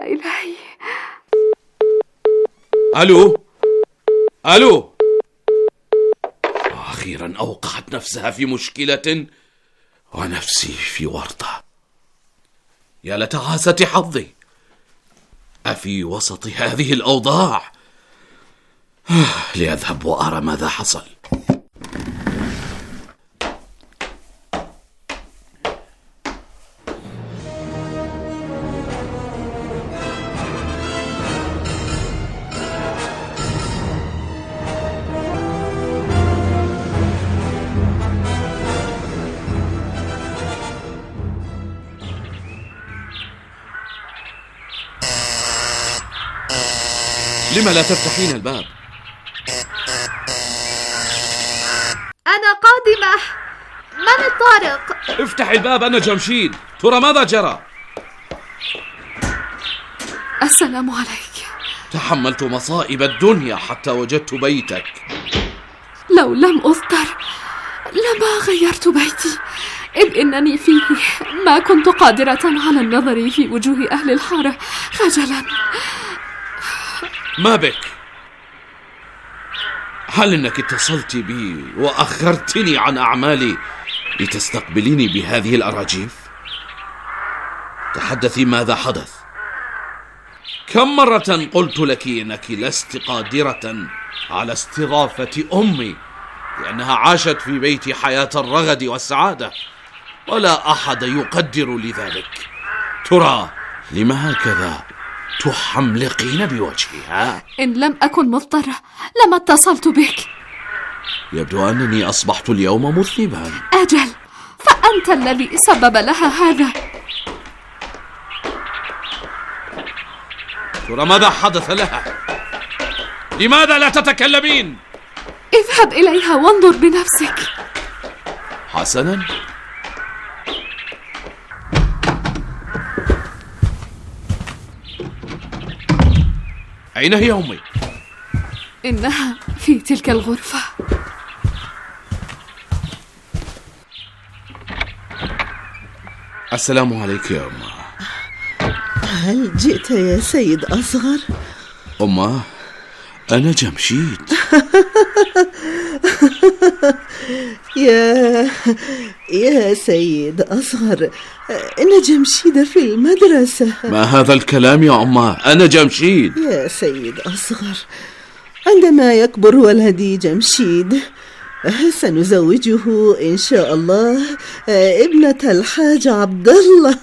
إلهي. ألو. أخيرا أوقعت نفسها في مشكلة ونفسي في ورطة. يا لتعاسة حظي أفي وسط هذه الأوضاع. لأذهب وأرى ماذا حصل. لما لا تفتحين الباب؟ أنا قادمة. من الطارق؟ افتح الباب، أنا جمشيد. ترى ماذا جرى؟ السلام عليك. تحملت مصائب الدنيا حتى وجدت بيتك. لو لم أذكر لما غيرت بيتي، إذ إنني فيه ما كنت قادرة على النظر في وجوه أهل الحارة خجلا. ما بك؟ هل إنك اتصلت بي وأخرتني عن أعمالي لتستقبليني بهذه الأراجيف؟ تحدثي ماذا حدث. كم مرة قلت لك إنك لست قادرة على استضافة أمي لأنها عاشت في بيتي حياة الرغد والسعادة، ولا أحد يقدر لذلك. ترى لما هكذا تحملقين بوجهها؟ إن لم أكن مضطرة لما اتصلت بك. يبدو أنني أصبحت اليوم مذنبا. أجل، فأنت الذي سبب لها هذا. ترى ماذا حدث لها؟ لماذا لا تتكلمين؟ اذهب إليها وانظر بنفسك. حسنا. أين هي أمي؟ إنها في تلك الغرفة. السلام عليك يا أمه. هل جئت يا سيد أصغر؟ أمه، أنا جمشيد. يا سيد أصغر، إن جمشيد في المدرسة. ما هذا الكلام يا أمه؟ أنا جمشيد. يا سيد أصغر، عندما يكبر ولدي جمشيد سنزوجه إن شاء الله ابنة الحاج عبد الله.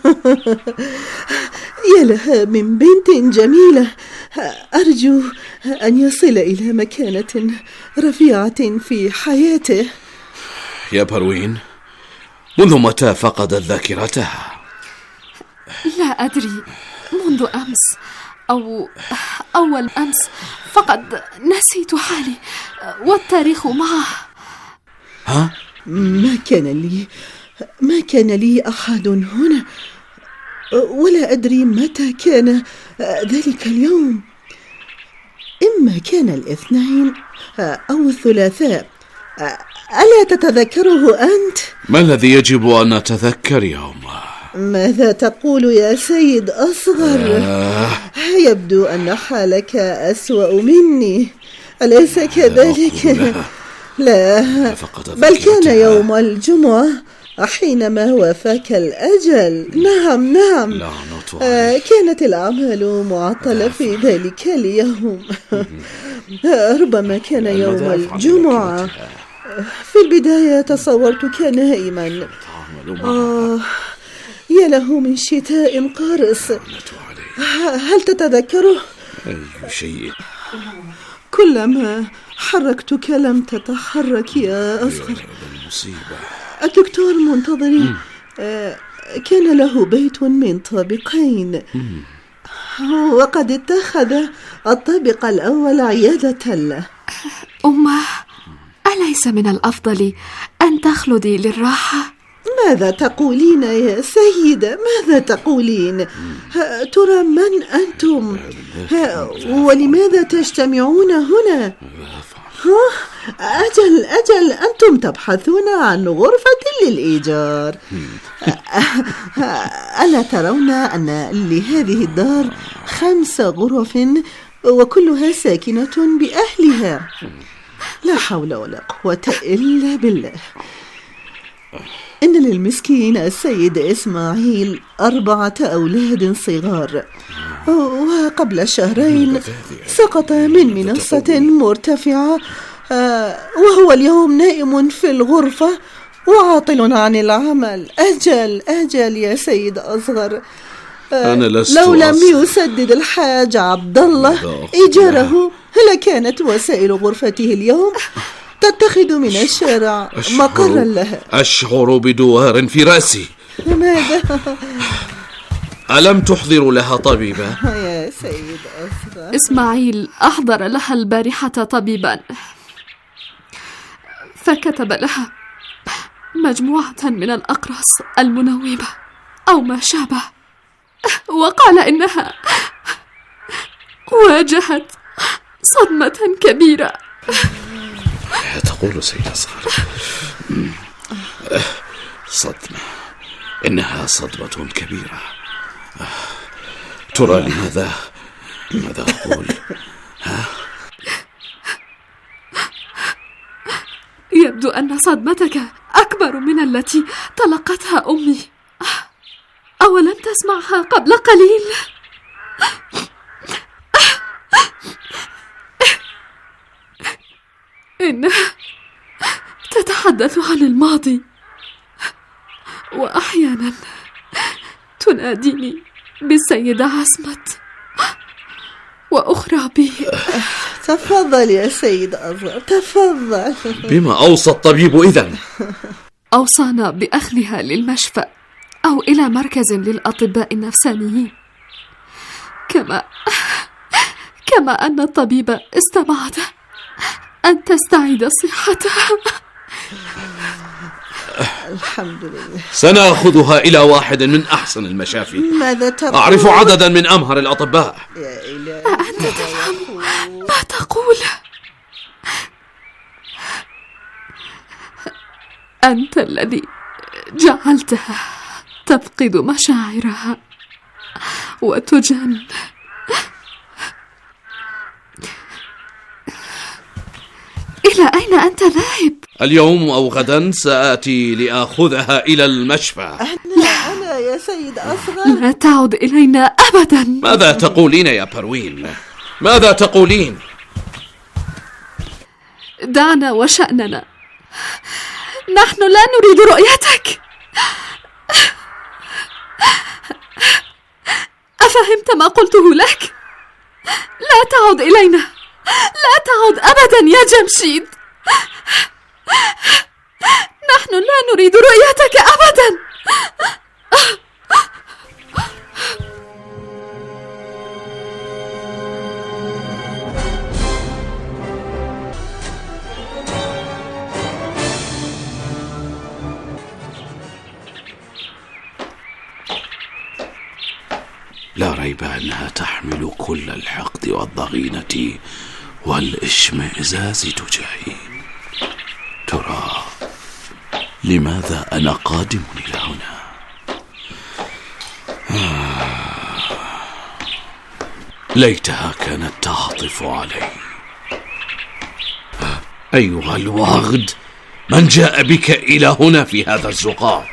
يا لها من بنت جميلة، أرجو أن يصل إلى مكانة رفيعة في حياته. يا بروين، منذ متى فقدت ذاكرتها؟ لا أدري، منذ أمس أو أول أمس، فقد نسيت حالي والتاريخ معه. ها؟ ما كان لي أحد هنا، ولا أدري متى كان ذلك اليوم. إما كان الاثنين أو الثلاثاء. ألا تتذكره أنت؟ ما الذي يجب أن أتذكر يا أمه؟ ماذا تقول يا سيد أصغر؟ يبدو أن حالك أسوأ مني، أليس كذلك؟ لا، بل كان يوم الجمعة حينما وافاك الأجل. نعم، كانت الأعمال معطلة في ذلك اليوم. ربما كان يوم الجمعة. في البداية تصورتك نائما. يا له من شتاء قارس. هل تتذكره؟ أي شيء. كلما حركتك لم تتحرك يا أصغر. المصيبة. الدكتور منتظري كان له بيت من طابقين، وقد اتخذ الطابق الأول عيادة له. أمه، أليس من الأفضل أن تخلدي للراحة؟ ماذا تقولين يا سيدة؟ ماذا تقولين؟ ترى من أنتم؟ ولماذا تجتمعون هنا؟ أجل أنتم تبحثون عن غرفة للإيجار. ألا ترون أن لهذه الدار 5 غرف وكلها ساكنة بأهلها. لا حول ولا قوة إلا بالله. إن للمسكين السيد إسماعيل 4 أولاد صغار، وقبل شهرين سقط من منصة مرتفعة، وهو اليوم نائم في الغرفة وعاطل عن العمل. أجل يا سيد أصغر. أنا لست لو لم يسدد الحاج عبد الله إيجاره لكانت وسائل غرفته اليوم تتخذ من الشارع مقرا لها. أشعر بدوار في رأسي. لماذا؟ ألم تحضر لها طبيبا؟ يا سيد أصغر، إسماعيل أحضر لها البارحة طبيبا، فكتب لها مجموعة من الأقراص المنومة أو ما شابه، وقال إنها واجهت صدمة كبيرة. تقول سيد أصغر صدمة، إنها صدمة كبيرة. ترى لماذا أقول؟ يبدو أن صدمتك أكبر من التي تلقتها أمي. أولم تسمعها قبل قليل؟ إنها تتحدث عن الماضي، وأحيانا تناديني بالسيدة عصمت، وأخرى بي. تفضل يا سيد أصغر، تفضل. بما أوصى الطبيب إذن؟ أوصانا بأخذها للمشفى أو إلى مركز للأطباء النفسانيين، كما أن الطبيب استبعد أن تستعيد صحتها. الحمد لله. سنأخذها إلى واحد من أحسن المشافي. ماذا تقول؟ أعرف عددا من أمهر الأطباء. يا إلهي، أنت تفهم ما تقول؟ أنت الذي جعلتها تفقد مشاعرها وتجن. إلى أين أنت ذاهب؟ اليوم أو غدا سآتي لأخذها إلى المشفى. أنا يا سيد أصغر. لا تعد إلينا أبدا. ماذا تقولين يا بروين؟ ماذا تقولين؟ دعنا وشأننا، نحن لا نريد رؤيتك. أفهمت ما قلته لك؟ لا تعد إلينا، لا تعد أبدا يا جمشيد. نحن لا نريد رؤيتك أبدا. لا ريب أنها تحمل كل الحقد والضغينة والإشمئزاز تجاهي. ترى لماذا أنا قادم إلى هنا؟ ليتها كانت تعطف علي. أيها الواغد، من جاء بك إلى هنا في هذا الزقاق؟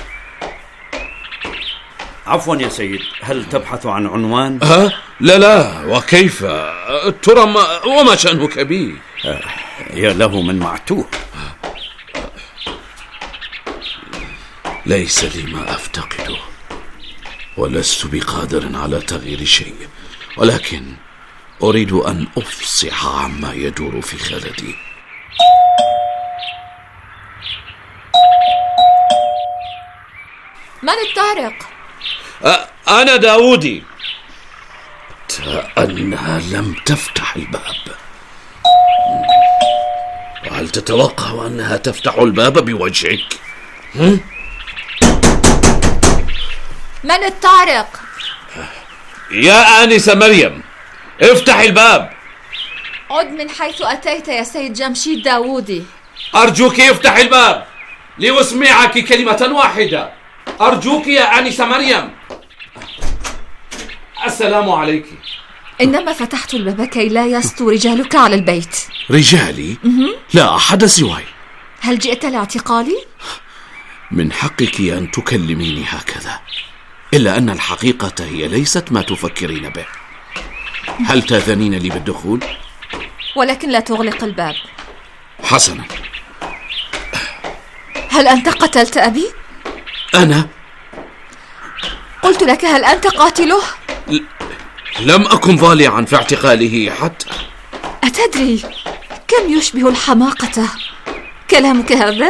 عفوا يا سيد، هل تبحث عن عنوان؟ لا، وكيف؟ ترى وما شأنك بي؟ يا له من معتوه. ليس لي ما أفتقده، ولست بقادر على تغيير شيء، ولكن أريد أن أفصح عما يدور في خلدي. من الطارق؟ أنا داودي. أنها لم تفتح الباب. وهل تتوقع أنها تفتح الباب بوجهك؟ من الطارق؟ يا آنسة مريم، افتح الباب. عد من حيث أتيت يا سيد جمشيد داودي. أرجوك افتح الباب لأسمعك كلمة واحدة. أرجوك يا آنسة مريم. السلام عليك. إنما فتحت الباب كي لا يسطو رجالك على البيت. رجالي؟ لا أحد سواي. هل جئت لاعتقالي؟ من حقك أن تكلميني هكذا، إلا أن الحقيقة هي ليست ما تفكرين به. هل تأذنين لي بالدخول؟ ولكن لا تغلق الباب. حسنا. هل أنت قتلت أبي؟ أنا؟ قلت لك هل أنت قاتله؟ لم أكن ضالعا في اعتقاله حتى. أتدري كم يشبه الحماقة كلامك هذا؟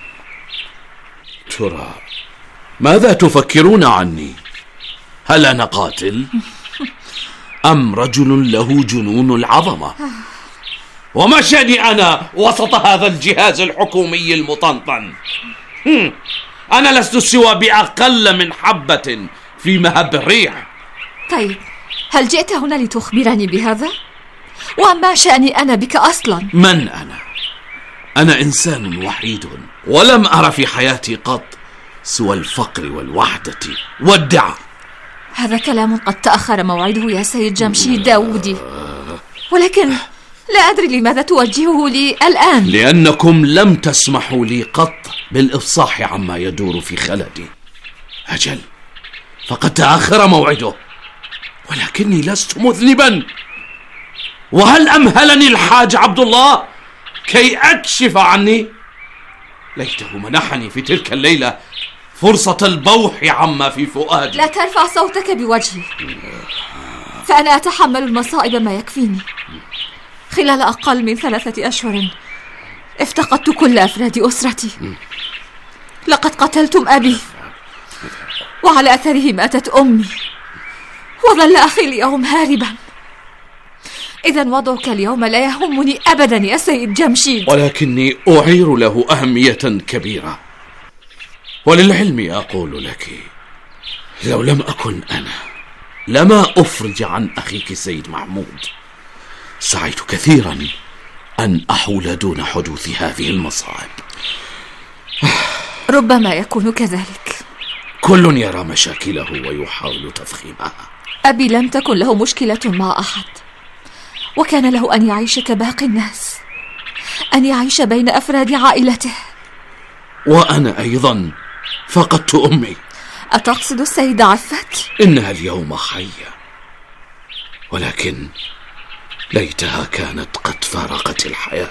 ترى ماذا تفكرون عني؟ هل أنا قاتل؟ أم رجل له جنون العظمة؟ وما شأني أنا وسط هذا الجهاز الحكومي المطنطن؟ أنا لست سوى بأقل من حبة في مهب الريح. طيب، هل جئت هنا لتخبرني بهذا؟ وما شأني أنا بك أصلا؟ من أنا؟ أنا إنسان وحيد، ولم أرى في حياتي قط سوى الفقر والوحدة والدعاء. هذا كلام قد تأخر موعده يا سيد جمشيد داودي، ولكن لا أدري لماذا توجهه لي الآن. لأنكم لم تسمحوا لي قط بالإفصاح عما يدور في خلدي. أجل، فقد تأخر موعده، ولكني لست مذنبا. وهل أمهلني الحاج عبد الله كي أكشف عني؟ ليته منحني في تلك الليلة فرصة البوح عما في فؤادي. لا ترفع صوتك بوجهي، فأنا أتحمل المصائب ما يكفيني. خلال أقل من 3 أشهر افتقدت كل أفراد أسرتي. لقد قتلتم أبي، وعلى أثره ماتت أمي، وظل أخي اليوم هاربا. إذن وضعك اليوم لا يهمني أبدا يا سيد جمشيد، ولكني أعير له أهمية كبيرة. وللعلم أقول لك، لو لم أكن أنا لما أفرج عن أخيك سيد محمود. سعيت كثيرا أن أحول دون حدوث هذه المصائب. ربما يكون كذلك. كل يرى مشاكله ويحاول تفخيمها. أبي لم تكن له مشكلة مع أحد، وكان له أن يعيش كباقي الناس، أن يعيش بين أفراد عائلته. وأنا أيضا فقدت أمي. أتقصد السيدة عفت؟ إنها اليوم حية، ولكن ليتها كانت قد فارقت الحياة.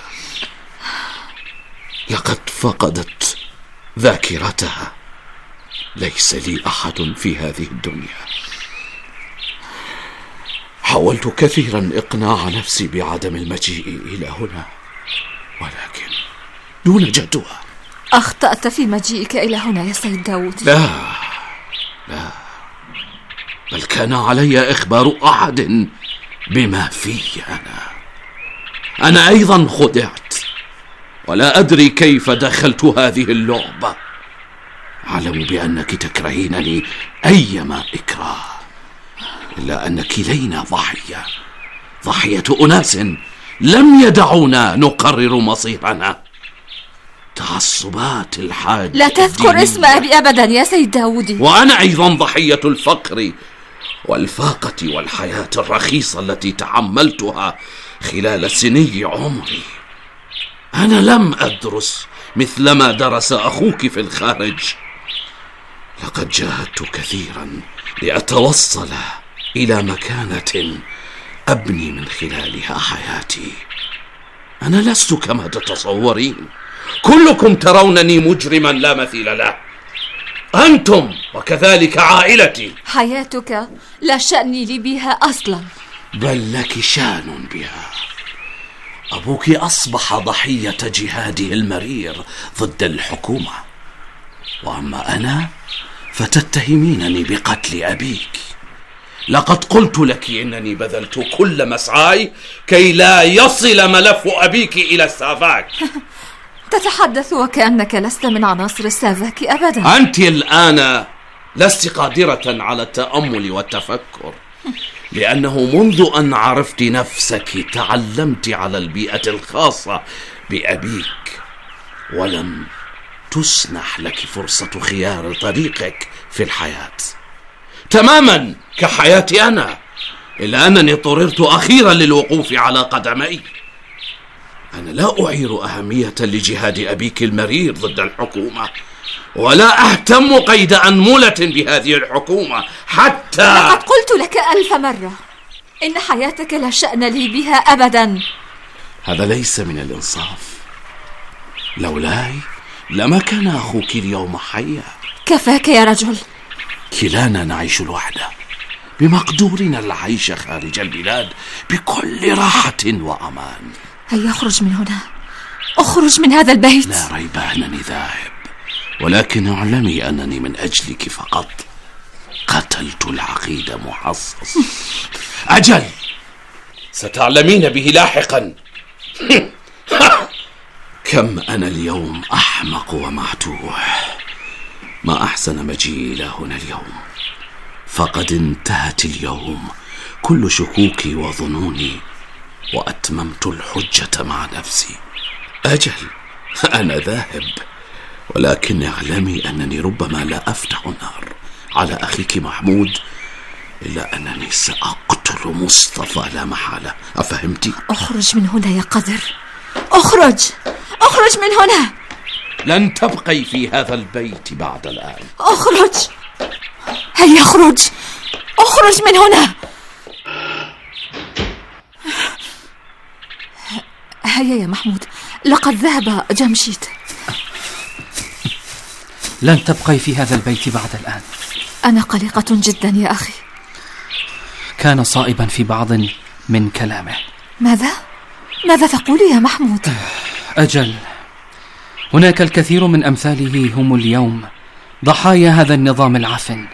لقد فقدت ذاكرتها. ليس لي أحد في هذه الدنيا. حاولت كثيرا إقناع نفسي بعدم المجيء إلى هنا، ولكن دون جدوى. أخطأت في مجيئك إلى هنا يا سيد داود. لا، بل كان علي إخبار أحد بما في. أنا أيضا خدعت، ولا أدري كيف دخلت هذه اللعبة. أعلم بأنك تكرهينني أيما إكراه، إلا أن كلينا ضحية أناس لم يدعونا نقرر مصيرنا. تعصبات الحاج. لا تذكر اسم أبي أبدا يا سيد داودي. وأنا أيضا ضحية الفقر والفاقة والحياة الرخيصة التي تحملتها خلال سني عمري. أنا لم أدرس مثلما درس أخوك في الخارج. لقد جاهدت كثيرا لأتوصل إلى مكانة أبني من خلالها حياتي. أنا لست كما تتصورين. كلكم ترونني مجرما لا مثيل له، أنتم وكذلك عائلتي. حياتك لا شأن لي بها أصلا. بل لك شأن بها. أبوك أصبح ضحية جهاده المرير ضد الحكومة، وأما أنا فتتهمينني بقتل أبيك. لقد قلت لك إنني بذلت كل مسعاي كي لا يصل ملف أبيك إلى السافاك. تتحدث وكأنك لست من عناصر السافاك أبدا. أنت الآن لست قادرة على التأمل والتفكر، لأنه منذ أن عرفت نفسك تعلمت على البيئة الخاصة بأبيك، ولم تسنح لك فرصة خيار طريقك في الحياة. تماما كحياتي أنا، إلا أنني اضطررت أخيرا للوقوف على قدمي. أنا لا أعير أهمية لجهاد أبيك المرير ضد الحكومة، ولا أهتم قيد أنملة بهذه الحكومة حتى. لقد قلت لك 1000 مرة إن حياتك لا شأن لي بها أبدا. هذا ليس من الإنصاف. لولاي لما كان أخوك اليوم حيا. كفاك يا رجل. كلانا نعيش الوحدة، بمقدورنا العيش خارج البلاد بكل راحة وأمان. هيا اخرج من هنا، اخرج من هذا البيت. لا ريب أنني ذاهب، ولكن اعلمي أنني من أجلك فقط قتلت العقيد محصص. أجل، ستعلمين به لاحقا. كم أنا اليوم أحمق ومعتوه. ما أحسن مجيئي إلى هنا اليوم، فقد انتهت اليوم كل شكوكي وظنوني، وأتممت الحجة مع نفسي. أجل، أنا ذاهب، ولكن اعلمي أنني ربما لا أفتح النار على أخيك محمود، إلا أنني سأقتل مصطفى لا محالة. أفهمتي؟ اخرج من هنا يا قذر، اخرج، اخرج من هنا. لن تبقي في هذا البيت بعد الآن. اخرج، هيا اخرج، اخرج من هنا. هيا يا محمود، لقد ذهب جمشيد. لن تبقي في هذا البيت بعد الآن. أنا قلقة جدا يا أخي. كان صائبا في بعض من كلامه. ماذا تقول يا محمود؟ أجل، هناك الكثير من أمثاله هم اليوم ضحايا هذا النظام العفن.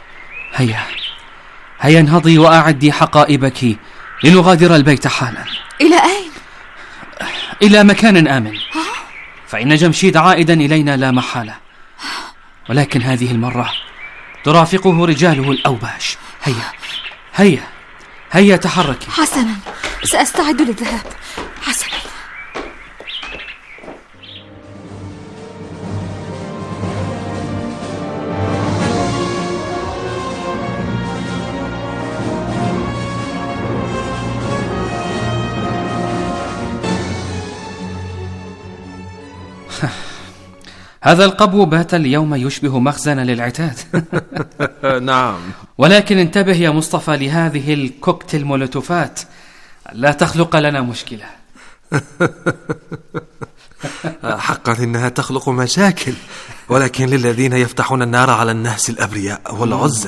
هيا انهضي وأعدي حقائبك لنغادر البيت حالا. إلى أين؟ إلى مكان آمن، فإن جمشيد عائدا إلينا لا محالة، ولكن هذه المرة ترافقه رجاله الأوباش. هيا تحركي. حسنا، سأستعد للذهاب. حسنا. هذا القبو بات اليوم يشبه مخزن للعتاد. نعم. ولكن انتبه يا مصطفى لهذه الكوكتيل مولوتوفات، لا تخلق لنا مشكلة. حقا إنها تخلق مشاكل، ولكن للذين يفتحون النار على الناس الأبرياء والعزل.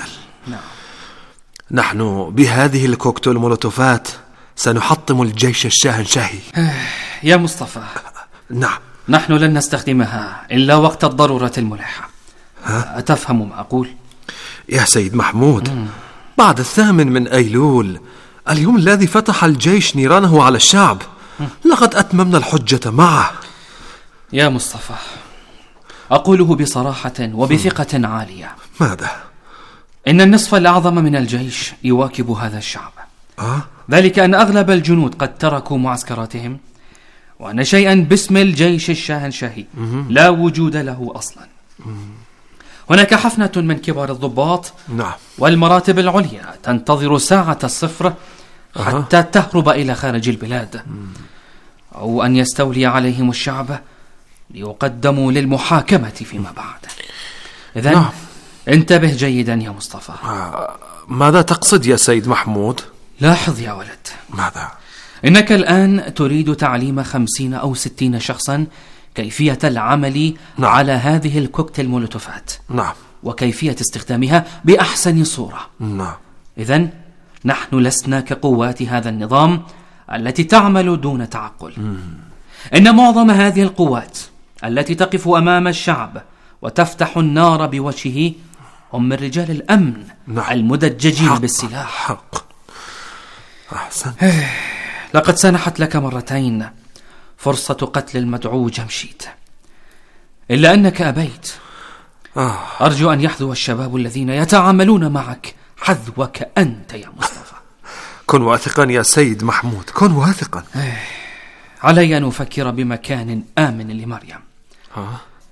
نحن بهذه الكوكتيل مولوتوفات سنحطم الجيش الشاهنشاهي. يا مصطفى، نعم، نحن لن نستخدمها إلا وقت الضرورة الملحة. أتفهم ما أقول؟ يا سيد محمود، بعد 8 من أيلول، اليوم الذي فتح الجيش نيرانه على الشعب، لقد أتممنا الحجة معه. يا مصطفى، أقوله بصراحة وبثقة عالية. ماذا؟ إن النصف الأعظم من الجيش يواكب هذا الشعب. ذلك أن أغلب الجنود قد تركوا معسكراتهم، وأن شيئا باسم الجيش الشاهنشاهي لا وجود له أصلا. هناك حفنة من كبار الضباط والمراتب العليا تنتظر ساعة الصفر حتى تهرب إلى خارج البلاد، أو أن يستولي عليهم الشعب ليقدموا للمحاكمة فيما بعد. إذن انتبه جيدا يا مصطفى. ماذا تقصد يا سيد محمود؟ لاحظ يا ولد. ماذا؟ إنك الآن تريد تعليم 50 أو 60 شخصا كيفية العمل على هذه الكوكتيل مولوتوفات. وكيفية استخدامها بأحسن صورة. إذن نحن لسنا كقوات هذا النظام التي تعمل دون تعقل. إن معظم هذه القوات التي تقف أمام الشعب وتفتح النار بوجهه هم من رجال الأمن المدججين بالسلاح. أحسن. لقد سنحت لك مرتين فرصة قتل المدعو جمشيد، إلا أنك أبيت. أرجو أن يحذو الشباب الذين يتعاملون معك حذوك أنت يا مصطفى. كن واثقا يا سيد محمود، كن واثقا. علي أن أفكر بمكان آمن لمريم.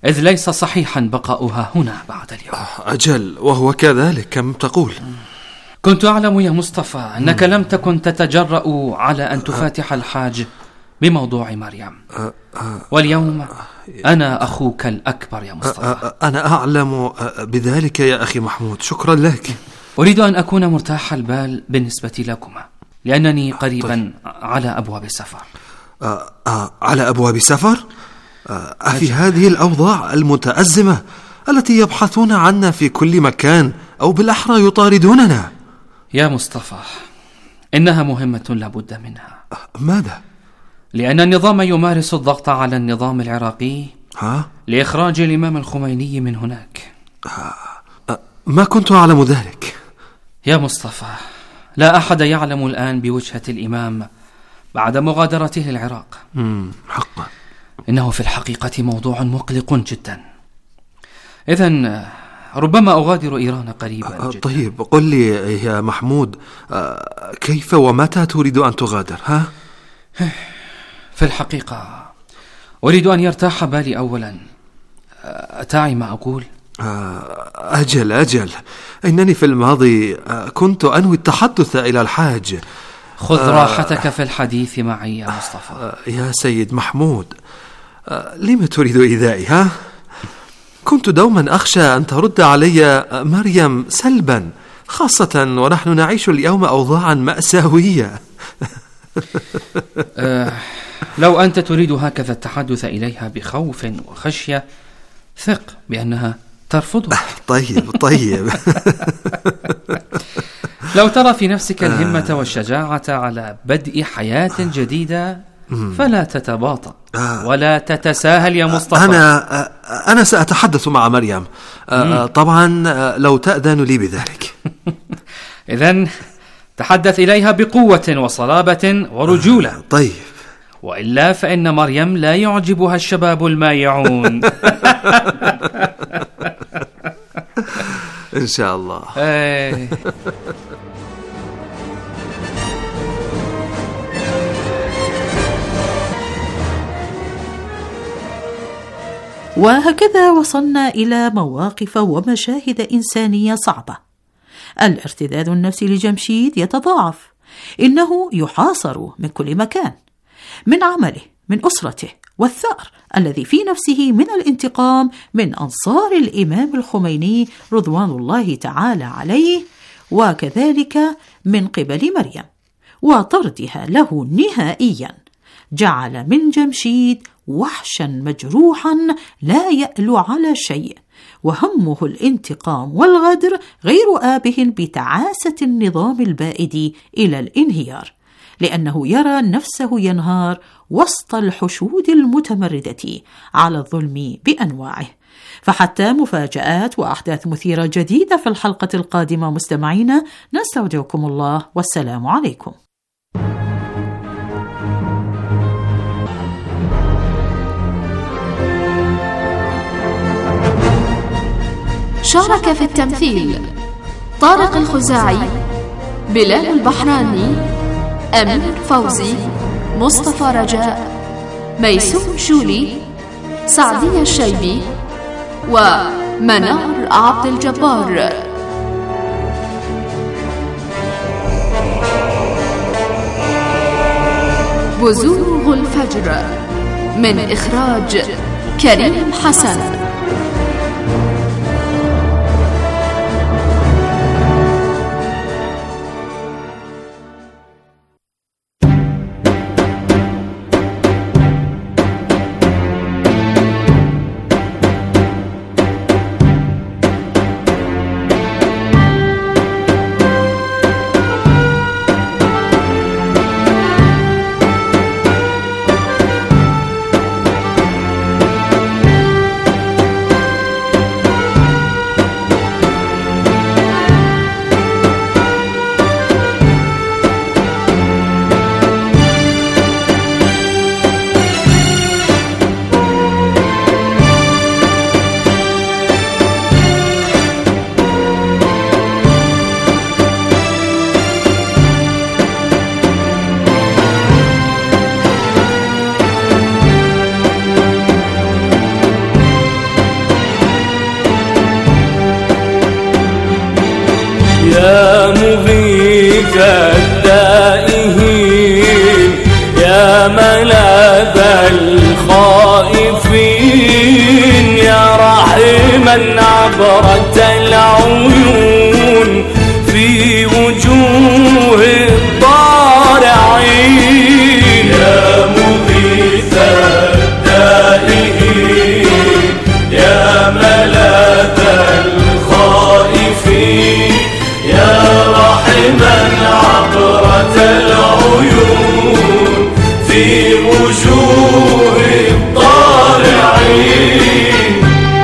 إذ ليس صحيحا بقاؤها هنا بعد اليوم. أجل، وهو كذلك كم تقول. كنت أعلم يا مصطفى أنك لم تكن تتجرأ على أن تفاتح الحاج بموضوع مريم، واليوم أنا أخوك الأكبر يا مصطفى. أنا أعلم بذلك يا أخي محمود، شكرا لك. أريد أن أكون مرتاح البال بالنسبة لكما، لأنني قريبا على أبواب السفر. على أبواب سفر؟ أفي هذه الأوضاع المتأزمة التي يبحثون عنا في كل مكان، أو بالأحرى يطاردوننا؟ يا مصطفى، إنها مهمة لابد منها. ماذا؟ لأن النظام يمارس الضغط على النظام العراقي لإخراج الإمام الخميني من هناك. ما كنت أعلم ذلك يا مصطفى. لا أحد يعلم الآن بوجهة الإمام بعد مغادرته العراق. حقا إنه في الحقيقة موضوع مقلق جدا. إذن ربما أغادر إيران قريبا جدا. طيب قل لي يا محمود، كيف ومتى تريد أن تغادر؟ في الحقيقة أريد أن يرتاح بالي أولا. أتعي ما أقول؟ أجل، إنني في الماضي كنت أنوي التحدث إلى الحاج. خذ راحتك في الحديث معي يا مصطفى. يا سيد محمود، لم تريد إيذائي؟ كنت دوما أخشى أن ترد علي مريم سلبا، خاصة ونحن نعيش اليوم أوضاعا مأساوية. لو أنت تريد هكذا التحدث إليها بخوف وخشية، ثق بأنها ترفضه. طيب لو ترى في نفسك الهمة والشجاعة على بدء حياة جديدة فلا تتباطأ ولا تتساهل يا مصطفى. أنا سأتحدث مع مريم طبعا، لو تأذن لي بذلك. إذن تحدث إليها بقوة وصلابة ورجولة. طيب. وإلا فإن مريم لا يعجبها الشباب المايعون. إن شاء الله. وهكذا وصلنا إلى مواقف ومشاهد إنسانية صعبة. الارتداد النفسي لجمشيد يتضاعف، إنه يحاصر من كل مكان، من عمله، من أسرته، والثأر الذي في نفسه من الانتقام من أنصار الإمام الخميني رضوان الله تعالى عليه، وكذلك من قبل مريم، وطردها له نهائيا جعل من جمشيد وحشا مجروحا لا يألو على شيء، وهمه الانتقام والغدر غير آبه بتعاسة النظام البائد إلى الانهيار، لأنه يرى نفسه ينهار وسط الحشود المتمردة على الظلم بأنواعه. فحتى مفاجآت وأحداث مثيرة جديدة في الحلقة القادمة مستمعينا، نستودعكم الله والسلام عليكم. شارك في التمثيل طارق الخزاعي، بلال البحراني، أمير فوزي، مصطفى رجاء، ميسوم شولي، سعدية الشيبي، ومنار عبد الجبار. بزوغ الفجر من إخراج كريم حسن. عبرة العيون في وجوه الضارعين. يا مغيث التائهين يا ملاذ الخائفين يا راحما عبرة العيون في وجوه الضارعين.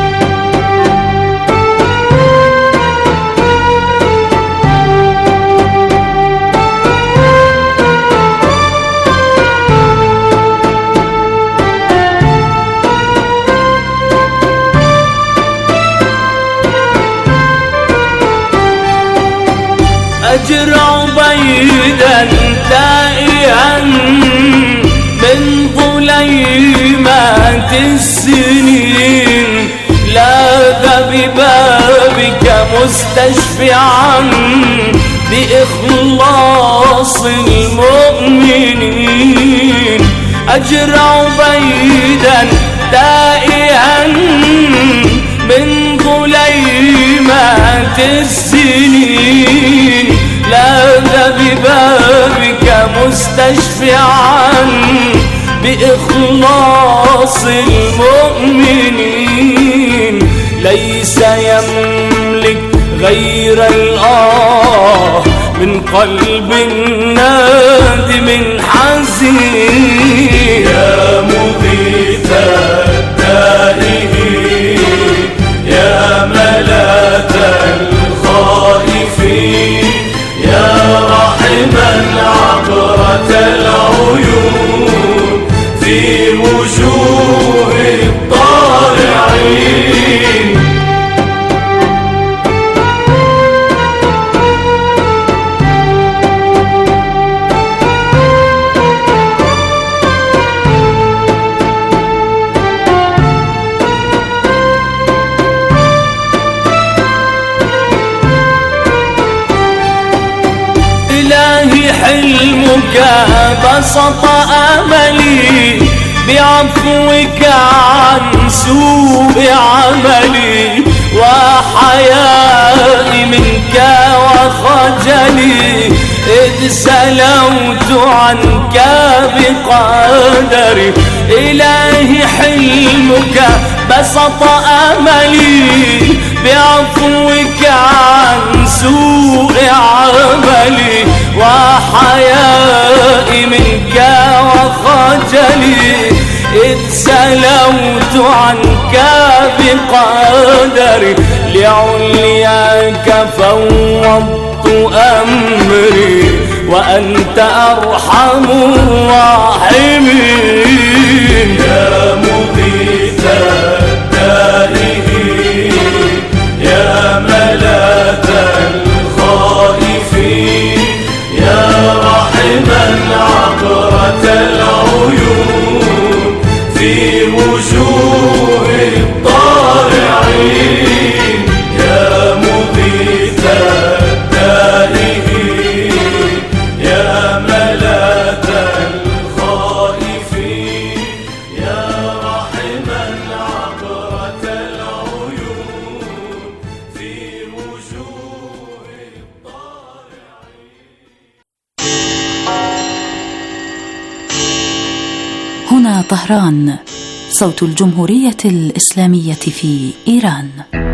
أجرع بيدا تائها من ظليمات السنين لاذ ببابك مستشفعا بإخلاص المؤمنين. أجرع بيدا تائها من ظليمات السنين لاذ ببابك مستشفعا بإخلاص المؤمنين. ليس يملك غير الآه من قلب نادم حزين. يا مغيث التائهين يا ملاذ الخائفين يا راحما عبرة العيون في وجوه الضارعين. حلمك بسط أملي بعفوك عن سوء عملي وحيائي منك وخجلي إذ سلوت عنك بقدري. إلهي حلمك بسط أملي بعفوك عن سوء عملي وحيائي منك وخجلي إذ سلوت عنك بقدري. لعلياك فوضت أمري وأنت أرحم الراحمين. يا مغيث التائهين يا ملاذ الخائفين يا راحما عبرة العيون في وجوه الضارعين. يا مغيث التائهين يا ملاذ الخائفين يا راحما عبرة العيون في وجوه الضارعين. هنا طهران، صوت الجمهورية الإسلامية في إيران.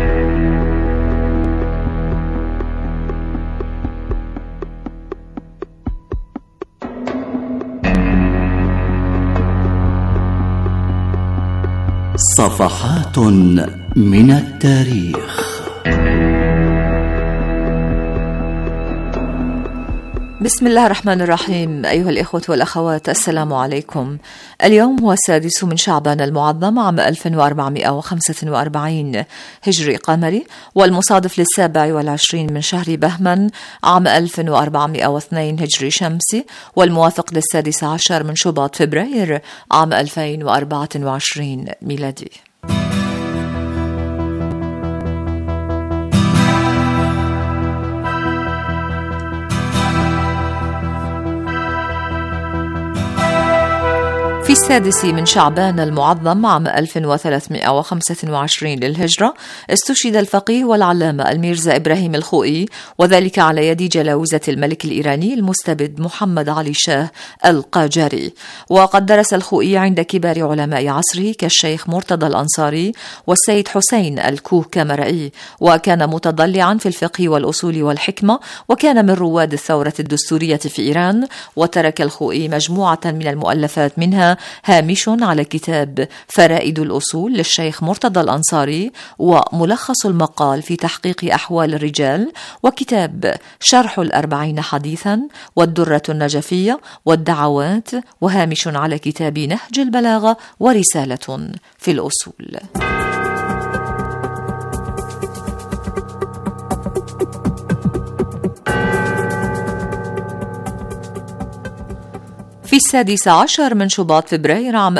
صفحات من التاريخ. بسم الله الرحمن الرحيم. أيها الإخوة والأخوات، السلام عليكم. اليوم هو 6 من شعبان المعظم عام 1445 هجري قمري، والمصادف 27 من شهر بهمن عام 1402 هجري شمسي، والموافق 16 من شباط فبراير عام 2024 ميلادي. السادس من شعبان المعظم عام 1325 للهجرة استشهد الفقيه والعلامة الميرزا إبراهيم الخوئي، وذلك على يد جلاوزة الملك الإيراني المستبد محمد علي شاه القاجاري. وقد درس الخوئي عند كبار علماء عصره كالشيخ مرتضى الأنصاري والسيد حسين الكوكمرائي، وكان متضلعا في الفقه والأصول والحكمة، وكان من رواد الثورة الدستورية في إيران. وترك الخوئي مجموعة من المؤلفات، منها هامش على كتاب فرائد الأصول للشيخ مرتضى الأنصاري، وملخص المقال في تحقيق أحوال الرجال، وكتاب شرح الأربعين حديثا، والدرة النجفية، والدعوات، وهامش على كتاب نهج البلاغة، ورسالة في الأصول. في 16 من شباط فبراير عام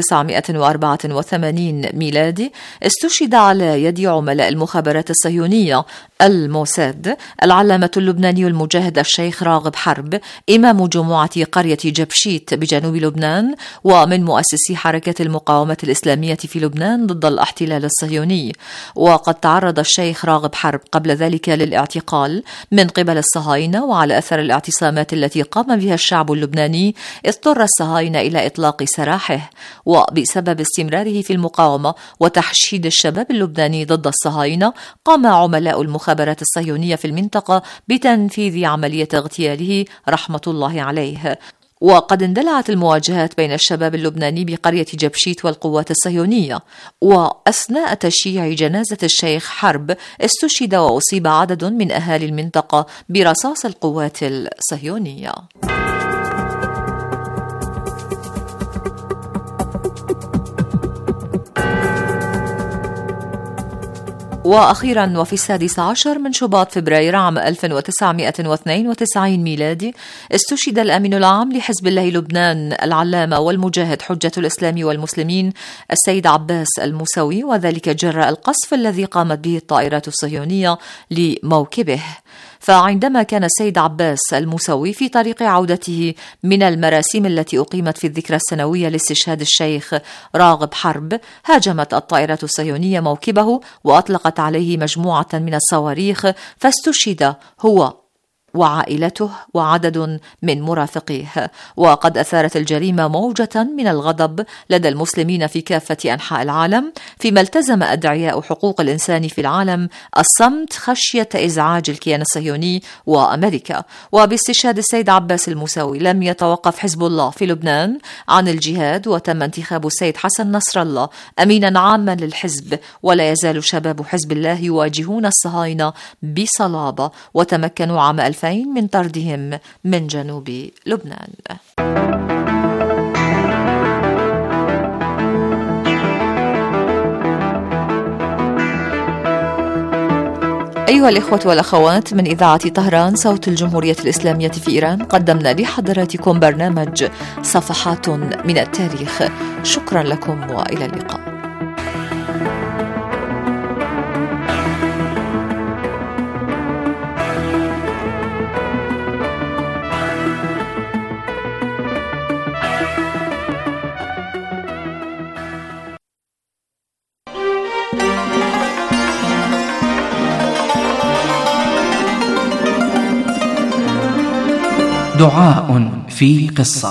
1984 ميلادي استشهد على يد عملاء المخابرات الصهيونية الموساد العلامة اللبناني المجاهد الشيخ راغب حرب، إمام جموعة قرية جبشيت بجنوب لبنان، ومن مؤسسي حركة المقاومة الإسلامية في لبنان ضد الاحتلال الصهيوني. وقد تعرض الشيخ راغب حرب قبل ذلك للاعتقال من قبل الصهاينة، وعلى أثر الاعتصامات التي قام بها الشعب اللبناني اضطر الصهاينة إلى إطلاق سراحه. وبسبب استمراره في المقاومة وتحشيد الشباب اللبناني ضد الصهاينة، قام عملاء المخابرات الصهيونية في المنطقة بتنفيذ عملية اغتياله رحمة الله عليه. وقد اندلعت المواجهات بين الشباب اللبناني بقرية جبشيت والقوات الصهيونية. وأثناء تشييع جنازة الشيخ حرب استشهد وأصيب عدد من أهالي المنطقة برصاص القوات الصهيونية. وأخيرا وفي 16 من شباط فبراير عام 1992 ميلادي استشهد الأمين العام لحزب الله لبنان العلامة والمجاهد حجة الإسلام والمسلمين السيد عباس الموسوي، وذلك جراء القصف الذي قامت به الطائرات الصهيونية لموكبه. فعندما كان السيد عباس الموسوي في طريق عودته من المراسيم التي أقيمت في الذكرى السنوية لاستشهاد الشيخ راغب حرب، هاجمت الطائرة الصهيونية موكبه وأطلقت عليه مجموعة من الصواريخ، فاستشهد هو وعائلته وعدد من مرافقيه. وقد أثارت الجريمة موجة من الغضب لدى المسلمين في كافة أنحاء العالم، فيما التزم أدعياء حقوق الإنسان في العالم الصمت خشية إزعاج الكيان الصهيوني وأمريكا. وباستشهاد السيد عباس الموسوي لم يتوقف حزب الله في لبنان عن الجهاد، وتم انتخاب السيد حسن نصر الله أمينا عاما للحزب، ولا يزال شباب حزب الله يواجهون الصهاينة بصلابة، وتمكنوا عام 2000 من طردهم من جنوب لبنان. أيها الإخوة والأخوات، من إذاعة طهران صوت الجمهورية الإسلامية في إيران، قدمنا لحضراتكم برنامج صفحات من التاريخ. شكرا لكم وإلى اللقاء. دعاء في قصة.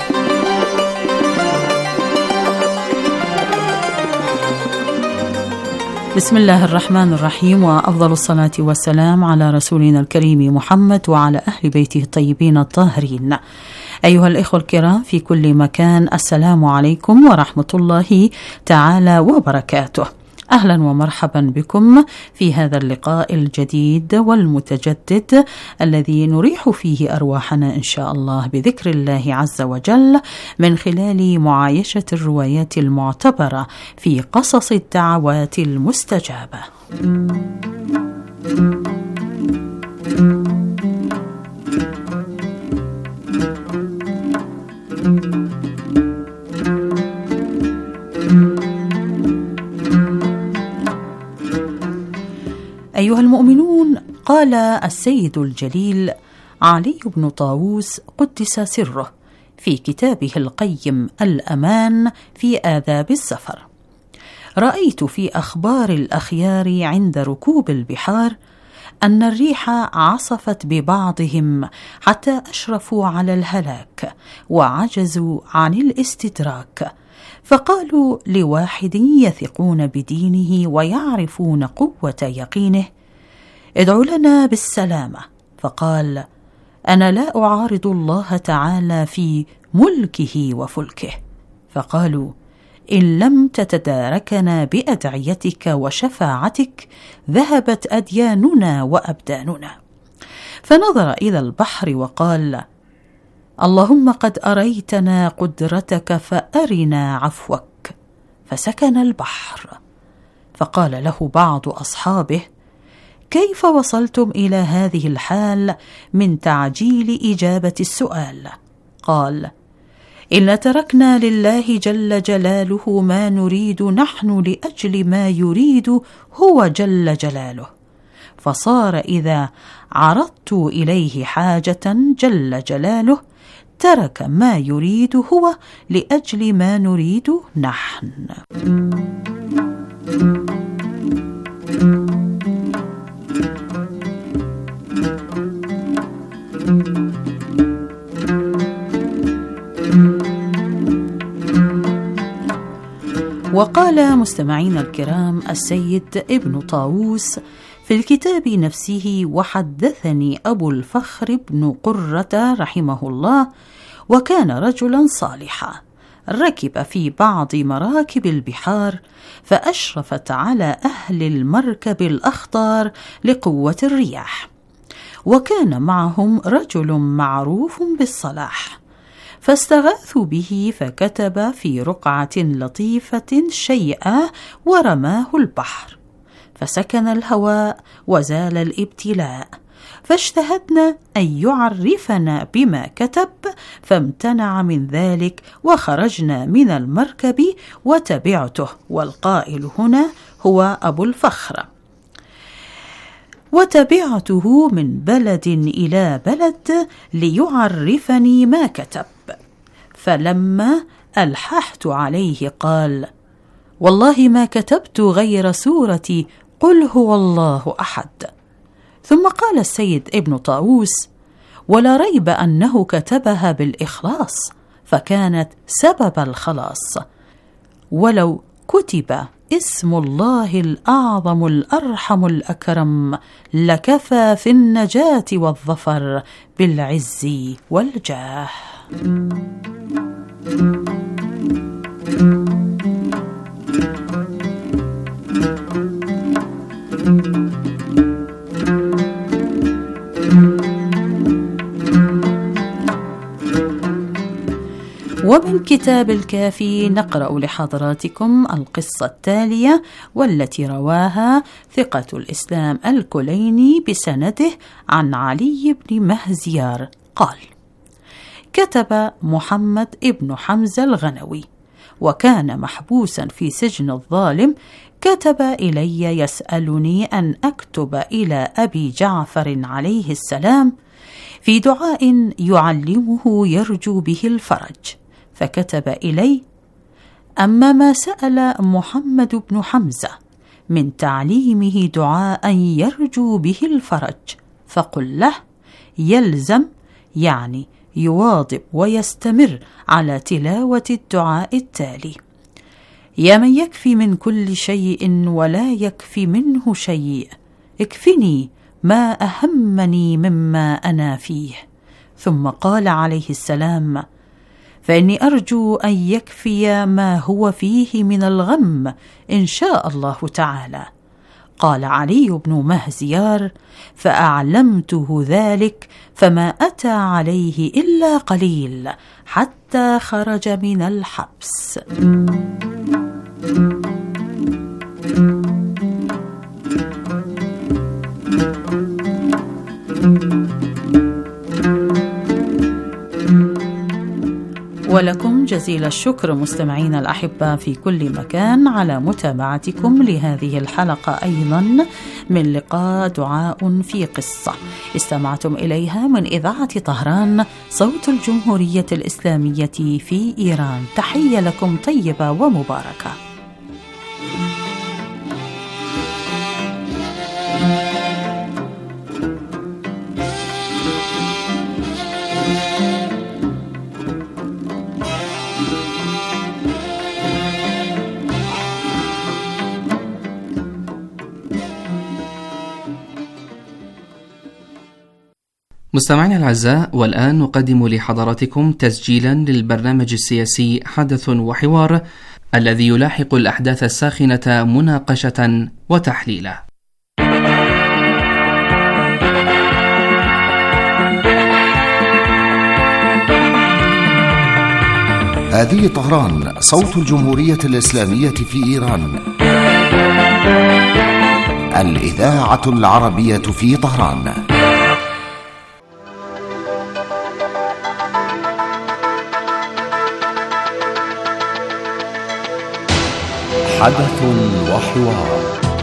بسم الله الرحمن الرحيم، وأفضل الصلاة والسلام على رسولنا الكريم محمد وعلى أهل بيته الطيبين الطاهرين. أيها الإخوة الكرام في كل مكان، السلام عليكم ورحمة الله تعالى وبركاته. أهلا ومرحبا بكم في هذا اللقاء الجديد والمتجدد الذي نريح فيه أرواحنا إن شاء الله بذكر الله عز وجل من خلال معايشة الروايات المعتبرة في قصص الدعوات المستجابة. أيها المؤمنون، قال السيد الجليل علي بن طاووس قدس سره في كتابه القيم الأمان في آداب السفر: رأيت في أخبار الأخيار عند ركوب البحار أن الريح عصفت ببعضهم حتى أشرفوا على الهلاك وعجزوا عن الاستدراك، فقالوا لواحد يثقون بدينه ويعرفون قوة يقينه: ادعوا لنا بالسلامة. فقال: أنا لا أعارض الله تعالى في ملكه وفلكه. فقالوا: إن لم تتداركنا بأدعيتك وشفاعتك ذهبت أدياننا وأبداننا. فنظر إلى البحر وقال: اللهم قد أريتنا قدرتك فأرنا عفوك. فسكن البحر. فقال له بعض أصحابه: كيف وصلتم إلى هذه الحال من تعجيل إجابة السؤال؟ قال: إن تركنا لله جل جلاله ما نريد نحن لأجل ما يريد هو جل جلاله، فصار إذا عرضت إليه حاجة جل جلاله ترك ما يريد هو لأجل ما نريد نحن. وقال مستمعينا الكرام السيد ابن طاووس في الكتاب نفسه: وحدثني أبو الفخر بن قرة رحمه الله، وكان رجلا صالحا، ركب في بعض مراكب البحار فأشرفت على أهل المركب الأخطار لقوة الرياح، وكان معهم رجل معروف بالصلاح، فاستغاثوا به فكتب في رقعة لطيفة شيئا ورماه البحر، فسكن الهواء وزال الابتلاء، فاجتهدنا أن يعرفنا بما كتب فامتنع من ذلك، وخرجنا من المركب وتبعته، والقائل هنا هو أبو الفخر. وتبعته من بلد إلى بلد ليعرفني ما كتب، فلما ألححت عليه قال: والله ما كتبت غير سورة قل هو الله أحد. ثم قال السيد ابن طاووس: ولا ريب أنه كتبها بالإخلاص، فكانت سبب الخلاص، ولو كتب اسم الله الأعظم الأرحم الأكرم لكفى في النجاة والظفر بالعز والجاه. ومن كتاب الكافي نقرأ لحضراتكم القصة التالية، والتي رواها ثقة الإسلام الكليني بسنده عن علي بن مهزيار قال: كتب محمد ابن حمزة الغنوي، وكان محبوسا في سجن الظالم، كتب إلي يسألني أن أكتب إلى أبي جعفر عليه السلام في دعاء يعلمه يرجو به الفرج، فكتب إلي: أما ما سأل محمد بن حمزة من تعليمه دعاء يرجو به الفرج فقل له يلزم، يعني يواظب ويستمر على تلاوة الدعاء التالي: يا من يكفي من كل شيء ولا يكفي منه شيء، اكفني ما أهمني مما أنا فيه. ثم قال عليه السلام: فإني أرجو أن يكفي ما هو فيه من الغم إن شاء الله تعالى. قال علي بن مهزيار: فأعلمته ذلك فما أتى عليه إلا قليل حتى خرج من الحبس. ولكم جزيل الشكر مستمعينا الأحبة في كل مكان على متابعتكم لهذه الحلقة أيضا من لقاء دعاء في قصة استمعتم إليها من إذاعة طهران صوت الجمهورية الإسلامية في إيران. تحية لكم طيبة ومباركة. مستمعينا الأعزاء، والآن نقدم لحضراتكم تسجيلا للبرنامج السياسي حدث وحوار الذي يلاحق الأحداث الساخنة مناقشة وتحليلا. هذه طهران صوت الجمهورية الإسلامية في إيران، الإذاعة العربية في طهران. حدث وحوار.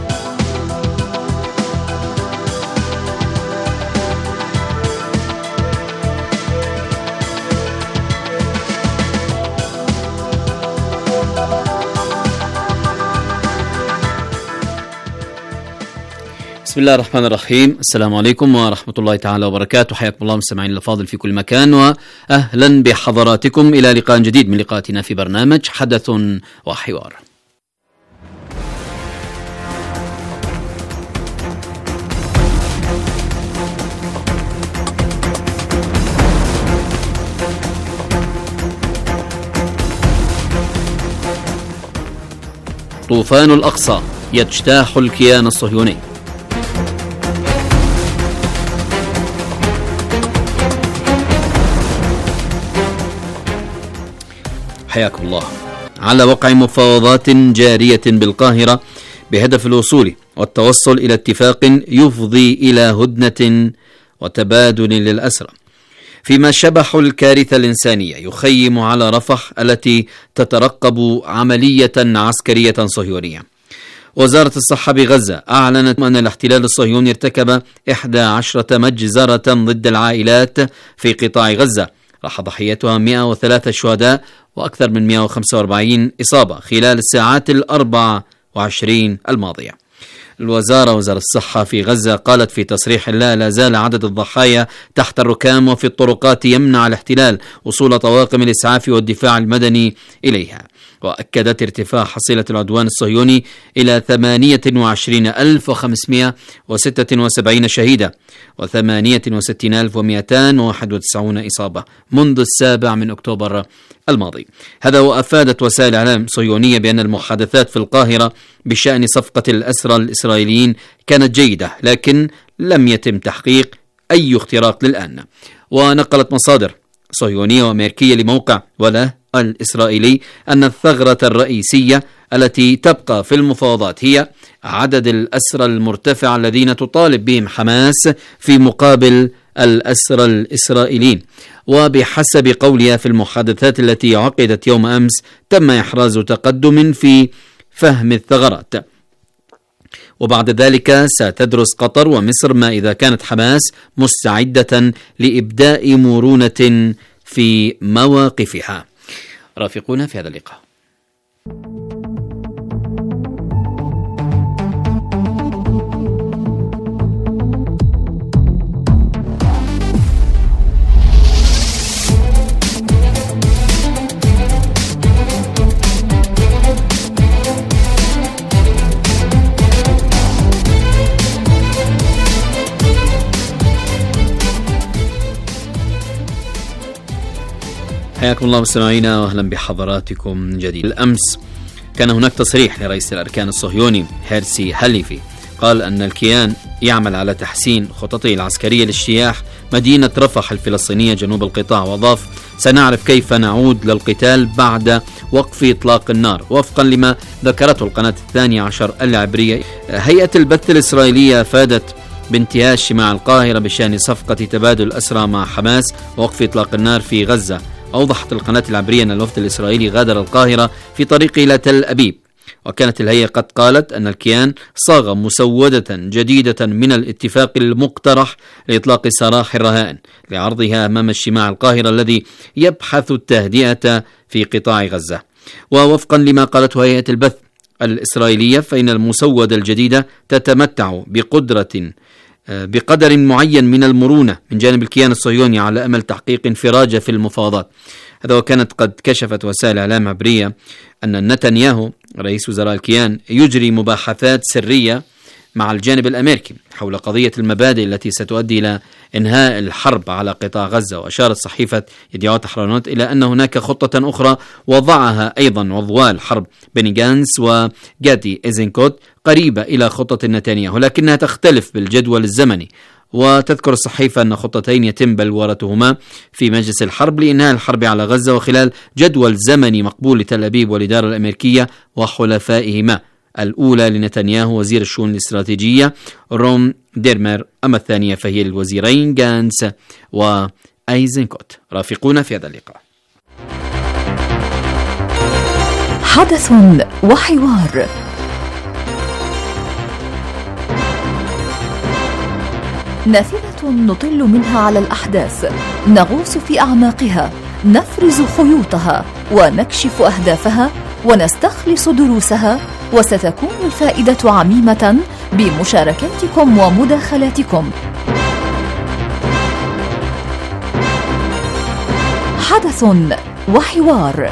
بسم الله الرحمن الرحيم. السلام عليكم ورحمة الله تعالى وبركاته. حياكم الله مستمعين الأفاضل في كل مكان، وأهلا بحضراتكم إلى لقاء جديد من لقاءاتنا في برنامج حدث وحوار. طوفان الأقصى يجتاح الكيان الصهيوني. حياكم الله. على وقع مفاوضات جارية بالقاهرة بهدف الوصول والتوصل إلى اتفاق يفضي إلى هدنة وتبادل للأسرى، فيما شبح الكارثة الإنسانية يخيم على رفح التي تترقب عملية عسكرية صهيونية. وزارة الصحة بغزة أعلنت أن الاحتلال الصهيوني ارتكب 11 مجزرة ضد العائلات في قطاع غزة، راح ضحيتها 103 شهداء وأكثر من 145 إصابة خلال الساعات 24 الماضية. وزارة الصحة في غزة قالت في تصريح لا زال عدد الضحايا تحت الركام وفي الطرقات يمنع الاحتلال وصول طواقم الإسعاف والدفاع المدني إليها. وأكدت ارتفاع حصيلة العدوان الصهيوني إلى 28,576 شهيدا و68,291 إصابة منذ 7 أكتوبر الماضي. هذا وأفادت وسائل إعلام صهيونية بأن المحادثات في القاهرة بشأن صفقة الأسرى الإسرائيليين كانت جيدة، لكن لم يتم تحقيق أي اختراق للآن. ونقلت مصادر صهيونية وأمريكية لموقع ولا الإسرائيلي أن الثغرة الرئيسية التي تبقى في المفاوضات هي عدد الأسرى المرتفع الذين تطالب بهم حماس في مقابل الأسرى الإسرائيليين. وبحسب قولها في المحادثات التي عقدت يوم أمس تم إحراز تقدم في فهم الثغرات، وبعد ذلك ستدرس قطر ومصر ما إذا كانت حماس مستعدة لإبداء مرونة في مواقفها. رافقونا في هذا اللقاء. حياكم الله مستمعينا واهلا بحضراتكم من جديد. الامس كان هناك تصريح لرئيس الاركان الصهيوني هيرسي هاليفي، قال ان الكيان يعمل على تحسين خططه العسكريه لاجتياح مدينه رفح الفلسطينيه جنوب القطاع، واضاف: سنعرف كيف نعود للقتال بعد وقف اطلاق النار، وفقا لما ذكرته القناه 12 العبريه. هيئه البث الاسرائيليه افادت بانتهاء اجتماع القاهرة بشأن صفقة تبادل الأسرى مع حماس ووقف إطلاق النار في غزة، أوضحت القناة العبرية أن الوفد الإسرائيلي غادر القاهرة في طريقه إلى تل أبيب، وكانت الهيئة قد قالت أن الكيان صاغ مسودة جديدة من الاتفاق المقترح لإطلاق سراح الرهائن لعرضها أمام اجتماع القاهرة الذي يبحث التهدئة في قطاع غزة. ووفقا لما قالته هيئة البث الإسرائيلية فإن المسودة الجديدة تتمتع بقدر معين من المرونة من جانب الكيان الصهيوني على أمل تحقيق انفراجة في المفاوضات. هذا وكانت قد كشفت وسائل إعلام عبرية أن نتنياهو رئيس وزراء الكيان يجري مباحثات سرية مع الجانب الأمريكي حول قضية المبادئ التي ستؤدي إلى إنهاء الحرب على قطاع غزة. وأشارت صحيفة يديعوت أحرنوت إلى أن هناك خطة أخرى وضعها أيضا عضوا الحرب بني جانس وجادي إيزنكوت قريبة إلى خطة نتنياهو، لكنها تختلف بالجدول الزمني. وتذكر الصحيفة أن خطتين يتم بلورتهما في مجلس الحرب لإنهاء الحرب على غزة وخلال جدول زمني مقبول لتل أبيب والإدارة الأمريكية وحلفائهما، الأولى لنتنياهو وزير الشؤون الاستراتيجية روم ديرمر، أما الثانية فهي الوزيرين جانس وأيزنكوت. رافقونا في هذا اللقاء. حدث وحوار. نافذة نطل منها على الأحداث، نغوص في أعماقها، نفرز خيوطها ونكشف أهدافها ونستخلص دروسها، وستكون الفائدة عميمة بمشاركاتكم ومداخلاتكم. حدث وحوار.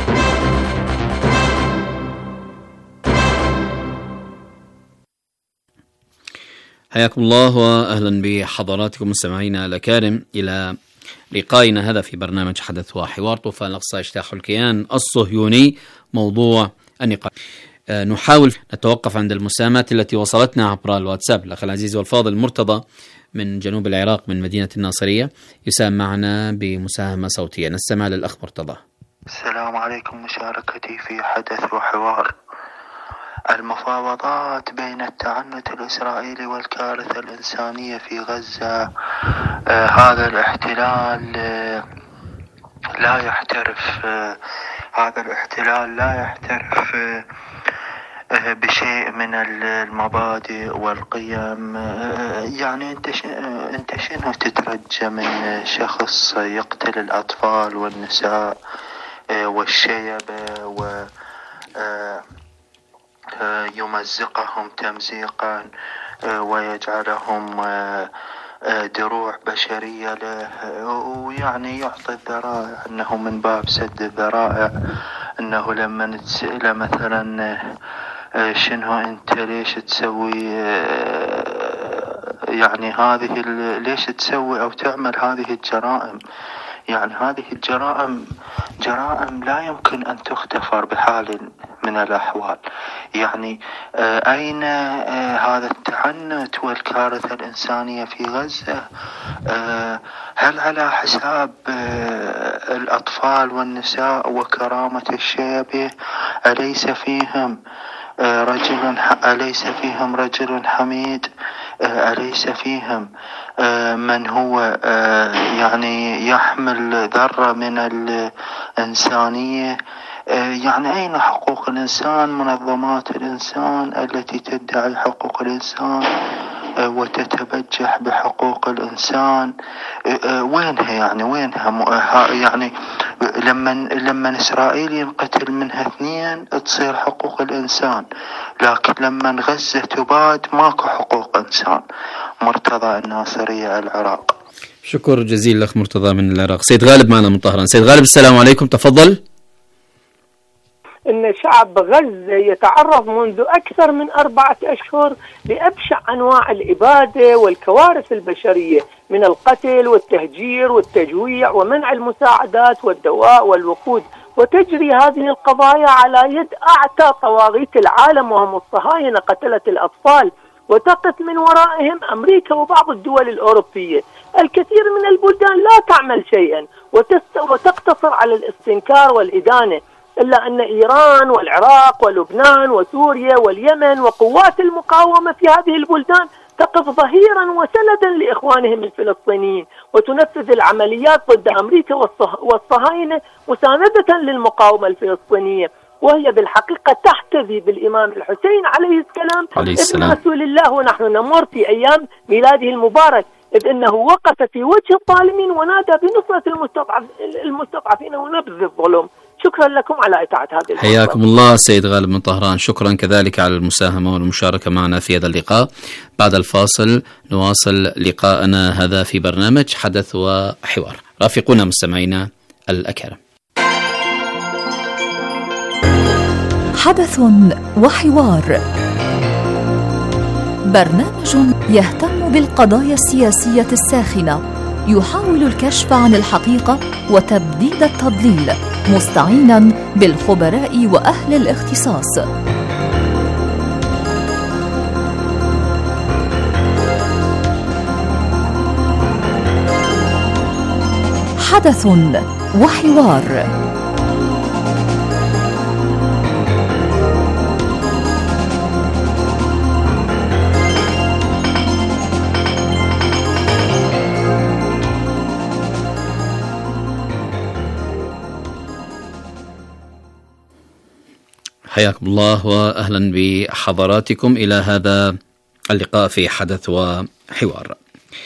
حياكم الله وأهلا بحضراتكم مستمعينا الأكارم إلى لقائنا هذا في برنامج حدث وحوار. طوفان الأقصى اجتاح الكيان الصهيوني موضوع النقاش. نحاول نتوقف عند المساهمات التي وصلتنا عبر الواتساب. الأخ العزيز والفاضل مرتضى من جنوب العراق من مدينة الناصرية يساهم معنا بمساهمة صوتية. نستمع للأخ مرتضى. السلام عليكم، مشاركتي في حدث وحوار. المفاوضات بين التعنت الإسرائيلي والكارثة الإنسانية في غزة، هذا الاحتلال لا يحترف، هذا الاحتلال لا يحترف بشيء من المبادئ والقيم. يعني انت شنو تترجى من شخص يقتل الأطفال والنساء والشيبة و يمزقهم تمزيقا ويجعلهم دروع بشرية له، ويعني يعطي الذرائع أنه من باب سد الذرائع، أنه لما نتسأله مثلا شنو أنت ليش تسوي يعني هذه ليش تسوي أو تعمل هذه الجرائم، يعني هذه الجرائم جرائم لا يمكن أن تغتفر بحال من الأحوال. يعني أين هذا التعنت والكارثة الإنسانية في غزة؟ هل على حساب الأطفال والنساء وكرامة الشيبة؟ أليس فيهم رجل حميد؟ أليس فيهم من هو يعني يحمل ذرة من الإنسانية؟ يعني أين حقوق الإنسان؟ منظمات الإنسان التي تدعي حقوق الإنسان وتتبجح بحقوق الإنسان وينها؟ يعني وينها؟ يعني لما إسرائيل ينقتل منها 2 تصير حقوق الإنسان، لكن لما غزة تباد ماكو حقوق إنسان. مرتضى الناصرية العراق. شكر جزيل لك مرتضى من العراق. سيد غالب معنا من طهران. سيد غالب السلام عليكم، تفضل. إن شعب غزة يتعرض منذ أكثر من 4 أشهر لأبشع أنواع الإبادة والكوارث البشرية، من القتل والتهجير والتجويع ومنع المساعدات والدواء والوقود، وتجري هذه القضايا على يد أعتى طواغيت العالم وهم الصهاينة قتلة الأطفال، وتقف من ورائهم أمريكا وبعض الدول الأوروبية. الكثير من البلدان لا تعمل شيئا وتقتصر على الاستنكار والإدانة، إلا أن إيران والعراق ولبنان وسوريا واليمن وقوات المقاومة في هذه البلدان تقف ظهيرا وسندا لإخوانهم الفلسطينيين وتنفذ العمليات ضد أمريكا والصهاينة مساندة للمقاومة الفلسطينية، وهي بالحقيقة تحتذي بالإمام الحسين عليه السلام ابن رسول الله، ونحن نمر في أيام ميلاده المبارك، إذ أنه وقف في وجه الظالمين ونادى بنصرة المستضعفين ونبذ الظلم. شكرا لكم على إتاحة هذه الفرصة. حياكم الله سيد غالب من طهران، شكرا كذلك على المساهمة والمشاركة معنا في هذا اللقاء. بعد الفاصل نواصل لقاءنا هذا في برنامج حدث وحوار. رافقونا مستمعينا الأكارم. حدث وحوار، برنامج يهتم بالقضايا السياسية الساخنة، يحاول الكشف عن الحقيقة وتبديد التضليل، مستعينا بالخبراء وأهل الاختصاص. حدث وحوار. حياكم الله وأهلا بحضراتكم إلى هذا اللقاء في حدث وحوار.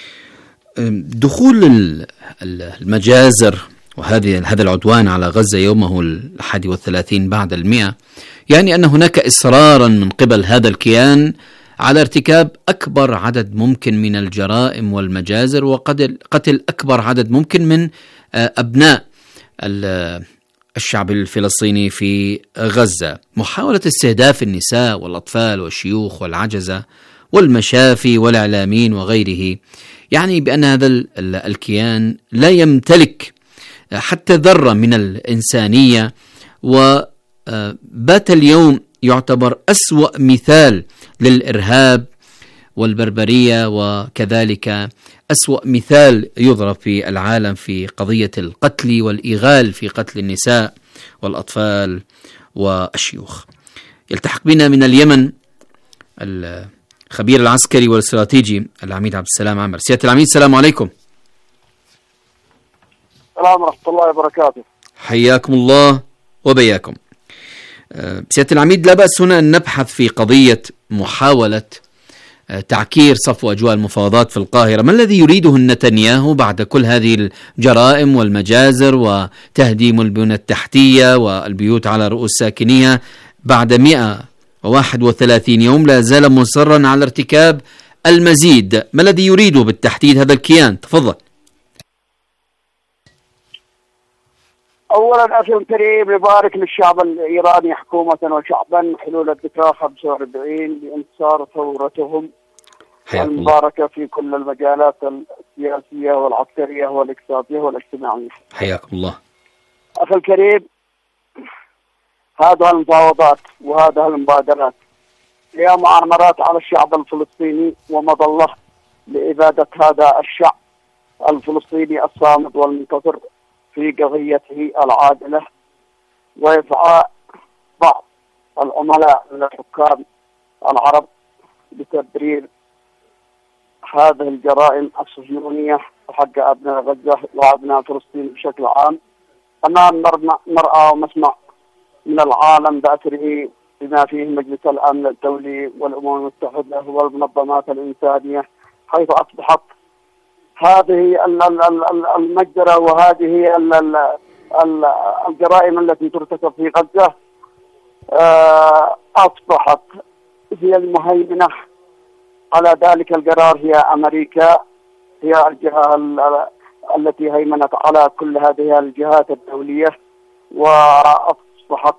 دخول المجازر وهذا العدوان على غزة يومه 31 بعد 100 يعني أن هناك إصرارا من قبل هذا الكيان على ارتكاب أكبر عدد ممكن من الجرائم والمجازر وقتل أكبر عدد ممكن من أبناء الشعب الفلسطيني في غزة. محاولة استهداف النساء والأطفال والشيوخ والعجزة والمشافي والإعلاميين وغيره، يعني بأن هذا الكيان لا يمتلك حتى ذرة من الإنسانية، وبات اليوم يعتبر أسوأ مثال للإرهاب والبربرية، وكذلك أسوأ مثال يضرب في العالم في قضية القتل والإغال في قتل النساء والأطفال والشيوخ. يلتحق بنا من اليمن الخبير العسكري والاستراتيجي العميد عبد السلام عامر. سيادة العميد السلام عليكم. السلام ورحمة الله وبركاته. حياكم الله وبياكم. سيادة العميد، لا بأس هنا أن نبحث في قضية محاولة تعكير صفو أجواء المفاوضات في القاهرة. ما الذي يريده نتنياهو بعد كل هذه الجرائم والمجازر وتهديم البنى التحتية والبيوت على رؤوس ساكنيها؟ بعد 131 يوم لا زال مصرا على ارتكاب المزيد. ما الذي يريده بالتحديد هذا الكيان؟ تفضل. أولا أخي الكريم، يبارك للشعب الإيراني حكومة وشعبا حلول الذكرى 45 بانتصار ثورتهم المباركة في كل المجالات السياسية والعسكرية والاقتصادية والاجتماعية. حياكم الله. أخي الكريم، هذه المفاوضات وهذه المبادرات هي مؤامرات على الشعب الفلسطيني ومظلة لإبادة هذا الشعب الفلسطيني الصامد والمنتصر في قضيته العادلة، وإفعاء بعض العملاء من الحكام العرب بتبرير هذه الجرائم الصهيونية حق أبناء غزة وأبناء فلسطين بشكل عام أمام مرأى ومسمع من العالم بأثره، بما فيه مجلس الأمن الدولي والأمم المتحدة والمنظمات الإنسانية، حيث أصبحت هذه المجزرة وهذه الجرائم التي ترتكب في غزة أصبحت هي المهيمنة على ذلك القرار. هي أمريكا، هي الجهة التي هيمنت على كل هذه الجهات الدولية، وأصبحت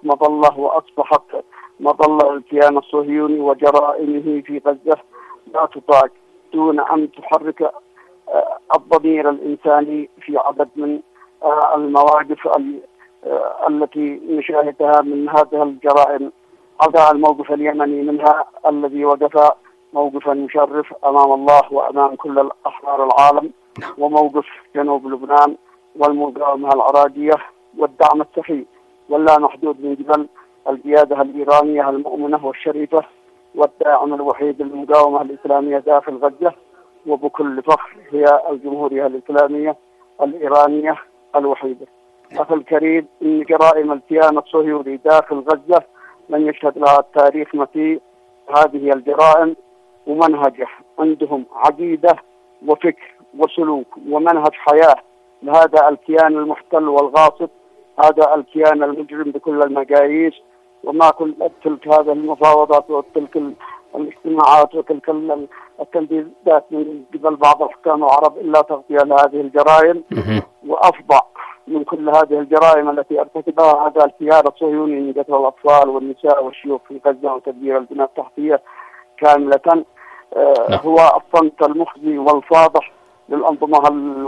مظلة الكيان الصهيوني وجرائمه في غزة لا تطاق دون أن تحرك الضمير الإنساني في عدد من المواقف التي نشاهدها من هذه الجرائم. هذا الموقف اليمني منها الذي وقف موقفا مشرف أمام الله وأمام كل الأحرار العالم، وموقف جنوب لبنان والمقاومة العراقية والدعم السخي واللا محدود من قبل القيادة الإيرانية المؤمنة والشريفة والداعم الوحيد للمقاومة الإسلامية داخل غزة، وبكل فخر هي الجمهورية الإسلامية الإيرانية الوحيدة. أخي الكريم، إن جرائم الكيان الصهيوني داخل غزة من يشهد لها التاريخ مثيل. هذه الجرائم ومنهجه عندهم عقيدة وفكر وسلوك ومنهج حياة لهذا الكيان المحتل والغاصب، هذا الكيان المجرم بكل المقاييس. وما تلك هذه المفاوضات وتلك الاجتماعات وتلك التنديدات من قبل بعض الحكام العرب إلا تغطية لهذه الجرائم. وأفظع من كل هذه الجرائم التي ارتكبها هذا الكيان الصهيوني من قتل الأطفال والنساء والشيوخ في غزة وتدمير البنى التحتية كاملة، هو الصمت المخزي والفاضح للأنظمة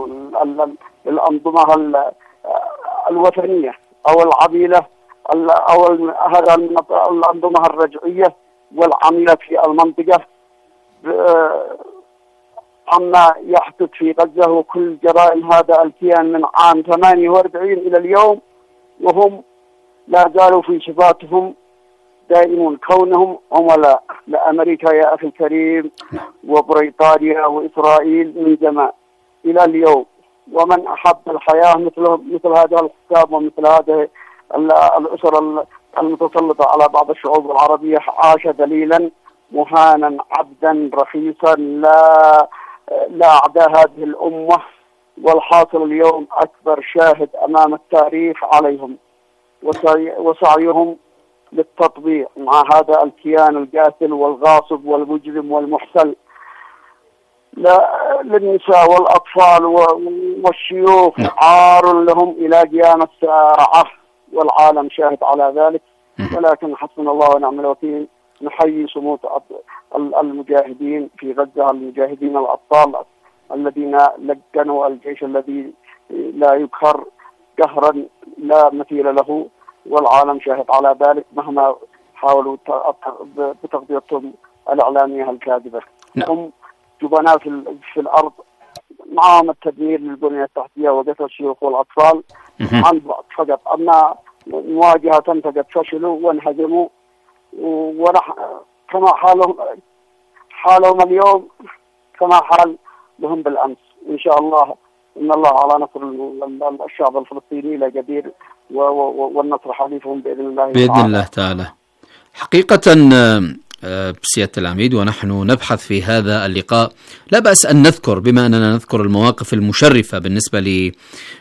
الوثنية أو العميلة أو هذا الأنظمة الرجعية والعميلة في المنطقة عما يحدث في غزة وكل جرائم هذا الكيان من عام 48 إلى اليوم، وهم لا زالوا في صفاتهم دائمون كونهم عملاء لأمريكا يا أخي الكريم وبريطانيا وإسرائيل من زمان إلى اليوم. ومن أحب الحياة مثل هذا الحكام ومثل هذه الأسر المتسلطة على بعض الشعوب العربية عاش ذليلا مهانا عبدا رخيصا لا أعداء هذه الأمة. والحاصل اليوم أكبر شاهد أمام التاريخ عليهم وسعيهم للتطبيع مع هذا الكيان القاتل والغاصب والمجرم والمحتل للنساء والأطفال والشيوخ عار لهم إلى قيام الساعة، والعالم شاهد على ذلك. ولكن حسبنا الله ونعم الوكيل. نحيي صمود المجاهدين في غزة، المجاهدين الأبطال الذين لجنوا الجيش الذي لا يقهر قهرا لا مثيل له، والعالم شاهد على ذلك مهما حاولوا بتغطيتهم الإعلامية الكاذبة. هم جبناء في الأرض، معهم التدمير للبنية التحتية وقتل الشيوخ والأطفال عن بعد فقط. أما مواجهة فقد فشلوا وانهزموا، كما حالهم اليوم كما حال لهم بالأمس. إن شاء الله إن الله على نصر الشعب الفلسطيني لقدير، والنصر حليفهم بإذن الله تعالى. حقيقة سيادة العميد، ونحن نبحث في هذا اللقاء لا بأس أن نذكر، بما أننا نذكر المواقف المشرفة بالنسبة ل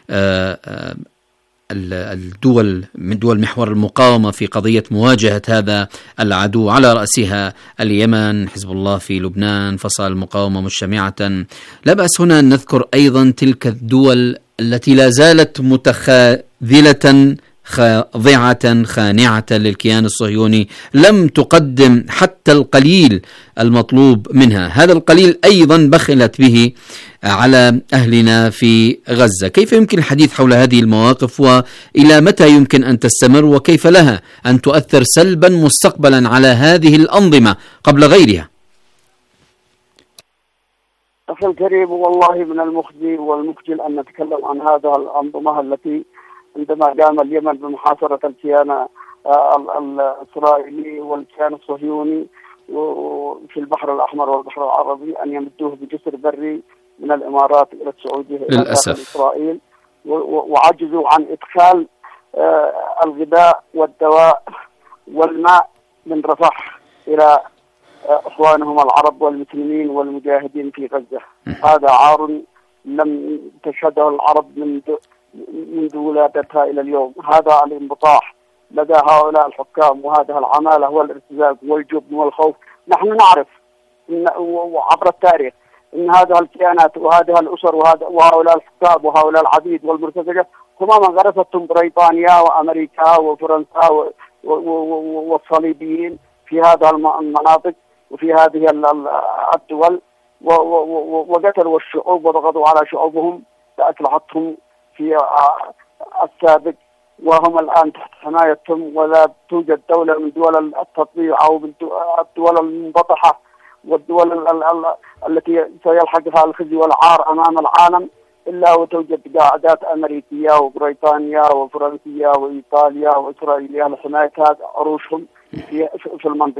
الدول من دول محور المقاومة في قضية مواجهة هذا العدو، على رأسها اليمن، حزب الله في لبنان، فصائل المقاومة مجتمعة. لا بأس هنا أن نذكر أيضا تلك الدول التي لا زالت متخاذلة خاضعة خانعة للكيان الصهيوني، لم تقدم حتى القليل المطلوب منها. هذا القليل أيضا بخلت به على أهلنا في غزة. كيف يمكن الحديث حول هذه المواقف، وإلى متى يمكن أن تستمر، وكيف لها أن تؤثر سلبا مستقبلا على هذه الأنظمة قبل غيرها؟ أخي الكريم، والله من المخزي والمخجل أن نتكلم عن هذا الأنظمة التي عندما قام اليمن بمحاصرة الكيان الإسرائيلي والكيان الصهيوني في البحر الأحمر والبحر العربي أن يمدوه بجسر بري من الإمارات إلى السعودية للأسف إلى إسرائيل، وعجزوا عن إدخال الغذاء والدواء والماء من رفح إلى إخوانهم العرب والمسلمين والمجاهدين في غزة. هذا عار لم تشهده العرب منذ ولادتها إلى اليوم. هذا الانبطاح لدى هؤلاء الحكام وهذا العمالة والارتزاق والجبن والخوف. نحن نعرف وعبر التاريخ إن هذه الكيانات وهذه الأسر وهؤلاء الحكام وهؤلاء العبيد والمرتزقة هم من غرستهم بريطانيا وأمريكا وفرنسا والصليبيين في هذه المناطق وفي هذه الدول، وقتلوا الشعوب وضغطوا على شعوبهم بأسلحتهم في السابق، وهم الآن تحت حمايتهم. ولا توجد دولة من دول التطبيع أو من الدول المنبطحة والدول التي سيلحقها الخزي والعار أمام العالم إلا وتوجد قاعدات أمريكية وبريطانيا وفرنسية وإيطاليا وإسرائيلية لحماية عروشهم في المنطقة.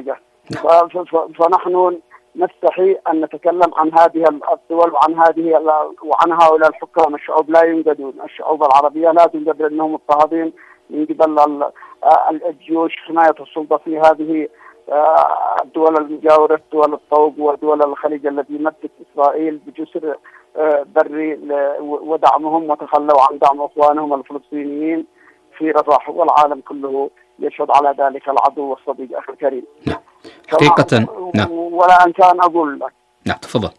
فنحن نستحي أن نتكلم عن هذه الدول وعن هؤلاء الحكام. الشعوب لا ينقذون، الشعوب العربية لا تنقذ لأنهم مضطهدين من قبل الجيوش حماية السلطة في هذه الدول المجاورة، دول الطوق ودول الخليج التي مدت إسرائيل بجسر بري ودعمهم، وتخلوا عن دعم إخوانهم الفلسطينيين في رفح، والعالم كله يشهد على ذلك العدو والصديق أخي الكريم. حقيقة نعم. ولا أنسى أن أقول لك. نعم تفضل.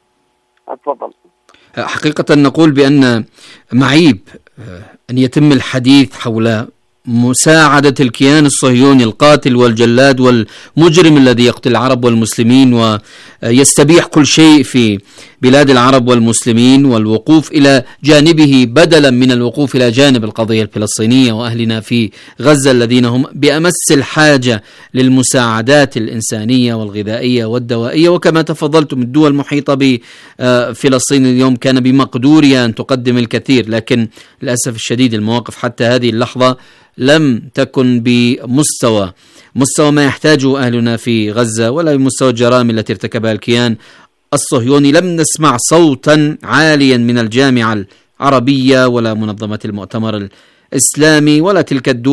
حقيقة نقول بأن معيب أن يتم الحديث حول مساعدة الكيان الصهيوني القاتل والجلاد والمجرم الذي يقتل العرب والمسلمين ويستبيح كل شيء في بلاد العرب والمسلمين، والوقوف إلى جانبه بدلا من الوقوف إلى جانب القضية الفلسطينية وأهلنا في غزة الذين هم بأمس الحاجة للمساعدات الإنسانية والغذائية والدوائية. وكما تفضلتم الدول المحيطة بفلسطين اليوم كان بمقدورها أن تقدم الكثير، لكن للأسف الشديد المواقف حتى هذه اللحظة لم تكن بمستوى ما يحتاجه أهلنا في غزة، ولا بمستوى الجرائم التي ارتكبها الكيان الصهيوني. لم نسمع صوتا عاليا من الجامعة العربية ولا منظمة المؤتمر الإسلامي ولا تلك الدول